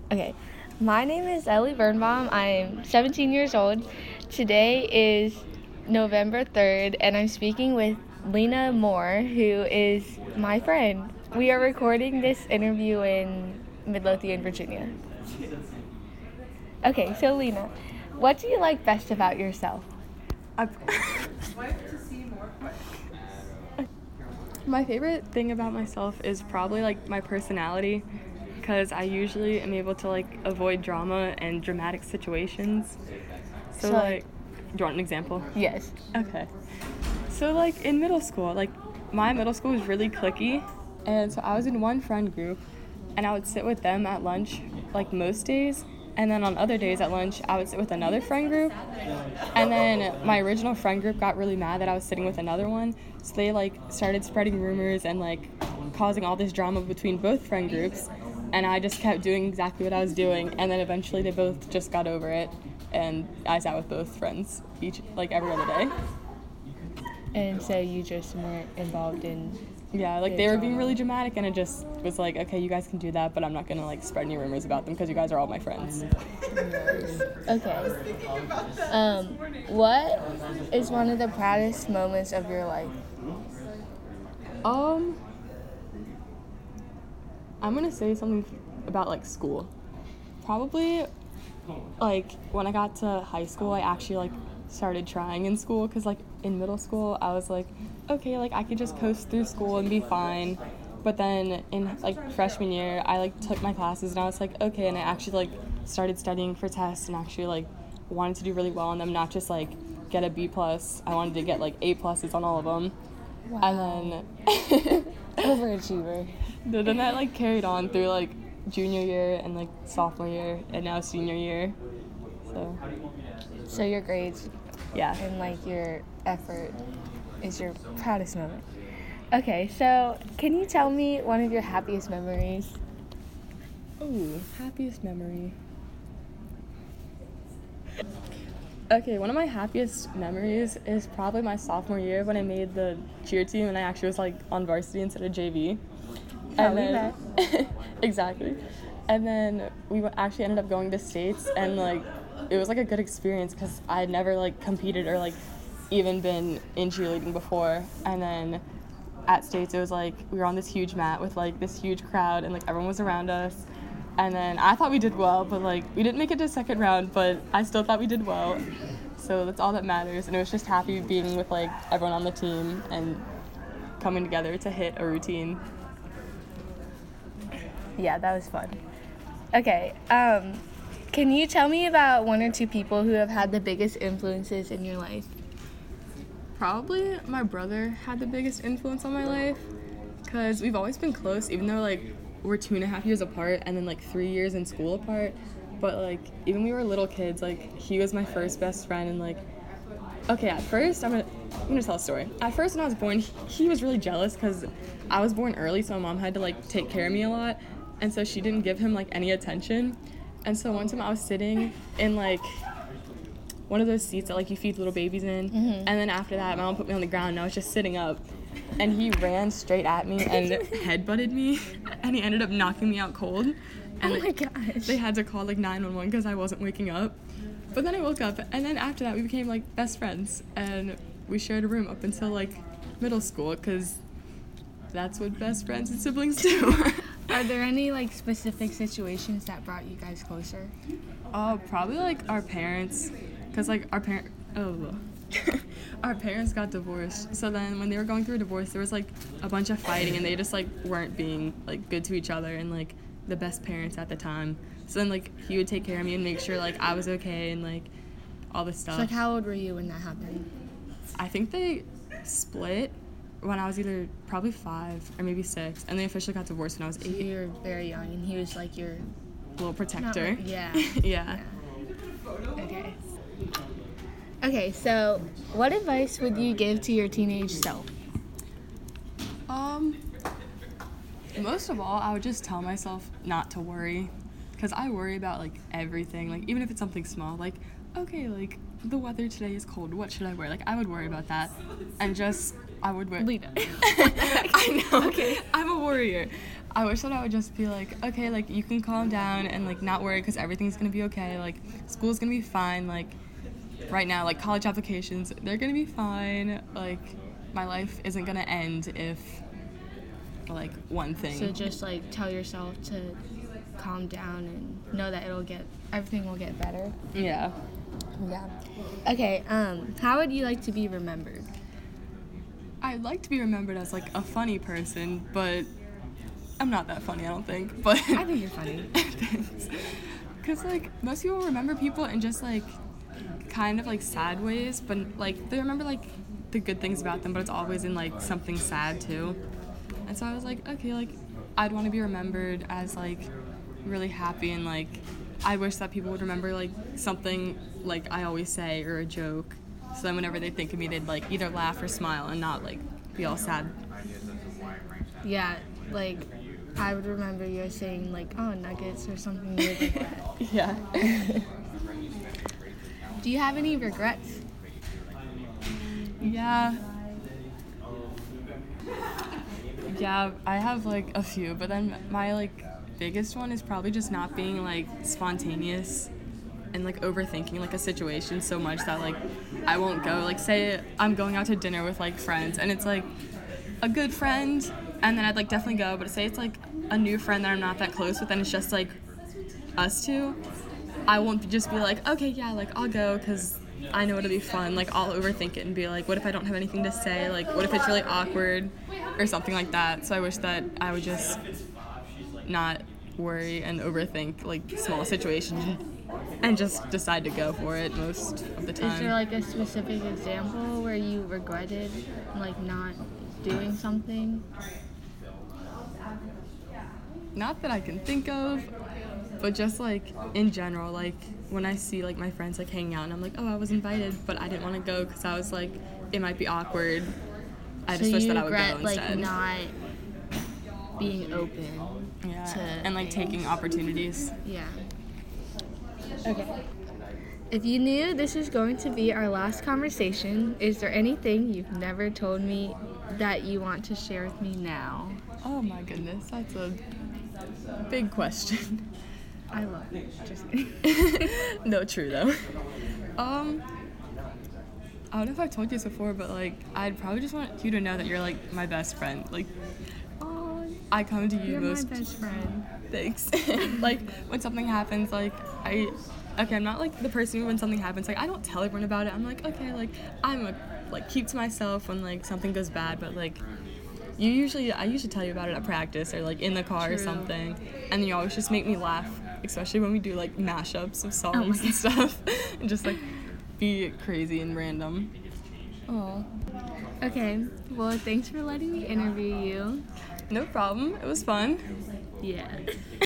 Okay, my name is Ellie Birnbaum. I'm 17 years old. Today is November 3rd, and I'm speaking with Lena Moore, who is my friend. We are recording this interview in Midlothian, Virginia. Okay, so Lena, what do you like best about yourself? My favorite thing about myself is probably like my personality, because I usually am able to like avoid drama and dramatic situations. So like, do you want an example? Yes. Okay. So like in middle school, like my middle school was really cliquey, and so I was in one friend group, and I would sit with them at lunch like most days, and then on other days at lunch I would sit with another friend group, and then my original friend group got really mad that I was sitting with another one, so they like started spreading rumors and like causing all this drama between both friend groups, and I just kept doing exactly what I was doing, and then eventually they both just got over it, and I sat with both friends every other day. And so you just weren't involved in... Yeah, like they were being really dramatic, and it just was like, okay, you guys can do that, but I'm not gonna like spread any rumors about them because you guys are all my friends. Okay. What is one of the proudest moments of your life? I'm gonna say something about like school. Probably like when I got to high school, I actually like started trying in school, because like in middle school I was like, okay, like I could just coast through school and be fine. But then in like freshman year, I like took my classes and I was like, okay, and I actually like started studying for tests and actually like wanted to do really well on them, not just like get a B plus. I wanted to get like A pluses on all of them. Wow. And then Overachiever. then that like carried on through like junior year and like sophomore year and now senior year. So your grades Yeah. and like your effort is your proudest moment. Okay, so can you tell me one of your happiest memories? Ooh, happiest memory. Okay, one of my happiest memories is probably my sophomore year when I made the cheer team and I actually was like on varsity instead of JV. Exactly. And then we actually ended up going to states, and like it was like a good experience because I had never like competed or like even been in cheerleading before. And then at states it was like we were on this huge mat with like this huge crowd and like everyone was around us. And then I thought we did well, but like we didn't make it to second round, but I still thought we did well. So that's all that matters. And it was just happy being with like everyone on the team and coming together to hit a routine. Yeah, that was fun. Okay, can you tell me about one or two people who have had the biggest influences in your life? Probably my brother had the biggest influence on my life, because we've always been close, even though like we're 2.5 years apart and then like 3 years in school apart. But like even when we were little kids, like he was my first best friend. And like, okay, at first I'm gonna tell a story. At first when I was born, he was really jealous because I was born early, so my mom had to like take care of me a lot, and so she didn't give him like any attention. And so one time I was sitting in like one of those seats that like you feed little babies in, and then after that my mom put me on the ground and I was just sitting up, and he ran straight at me and headbutted me, and he ended up knocking me out cold. And oh my gosh. They had to call like 911 because I wasn't waking up. But then I woke up, and then after that we became like best friends, and we shared a room up until like middle school, because that's what best friends and siblings do. Are there any like specific situations that brought you guys closer? Probably like our parents, because like our parents got divorced. So then when they were going through a divorce, there was like a bunch of fighting, and they just like weren't being like good to each other and like the best parents at the time. So then like he would take care of me and make sure like I was okay and like all this stuff. So like how old were you when that happened? I think they split when I was either probably 5 or maybe 6, and they officially got divorced when I was 8. So you were very young, and he was like your little protector. Yeah. Yeah. Okay. Okay, so what advice would you give to your teenage self? Most of all, I would just tell myself not to worry, because I worry about like everything, like even if it's something small, like okay, like the weather today is cold, what should I wear? Like I would worry about that, and just I would wear. Lena. I know. Okay. I'm a warrior. I wish that I would just be like, okay, like, you can calm down and, like, not worry because everything's going to be okay. Like, school's going to be fine. Like, right now, like, college applications, they're going to be fine. Like, my life isn't going to end if, like, one thing. So just, like, tell yourself to calm down and know that everything will get better. Yeah. Yeah. Okay, how would you like to be remembered? I'd like to be remembered as, like, a funny person, but I'm not that funny, I don't think. But I think you're funny. Thanks. Because, like, most people remember people in just, like, kind of, like, sad ways, but, like, they remember, like, the good things about them, but it's always in, like, something sad, too. And so I was like, okay, like, I'd want to be remembered as, like, really happy, and, like, I wish that people would remember, like, something, like, I always say, or a joke, so then whenever they think of me, they'd, like, either laugh or smile and not, like, be all sad. Yeah, like, I would remember you saying, like, oh, nuggets or something weird like that. Yeah. Do you have any regrets? Yeah, I have, like, a few, but then my, like, biggest one is probably just not being, like, spontaneous and, like, overthinking, like, a situation so much that, like, I won't go. Like, say I'm going out to dinner with, like, friends, and it's, like, a good friend, and then I'd, like, definitely go, but say it's, like, a new friend that I'm not that close with, and it's just, like, us two, I won't just be like, okay, yeah, like, I'll go, because I know it'll be fun. Like, I'll overthink it and be like, what if I don't have anything to say? Like, what if it's really awkward or something like that? So I wish that I would just not worry and overthink, like, small situations and just decide to go for it most of the time. Is there, like, a specific example where you regretted, like, not doing something? Not that I can think of, but just, like, in general, like, when I see, like, my friends, like, hanging out, and I'm like, oh, I was invited, but I didn't want to go because I was like, it might be awkward. I just wish that I would go instead. So you regret, like, not being open to and, like, taking opportunities. Yeah. Okay. If you knew this was going to be our last conversation, is there anything you've never told me that you want to share with me now? Oh my goodness, that's a big question. I love it. Just kidding. No, true though. I don't know if I've told you this before, but, like, I'd probably just want you to know that you're, like, my best friend. Like, Oh, I come to you you're most. my best friend. Thanks. Like, when something happens, like, I'm not, like, the person who when something happens, like, I don't tell everyone about it. I'm like, okay, like, keep to myself when, like, something goes bad, but, like, I usually tell you about it at practice or, like, in the car or something, and then you always just make me laugh, especially when we do, like, mashups of songs and stuff, and just, like, be crazy and random. Oh. Okay. Well, thanks for letting me interview you. No problem. It was fun. Yeah.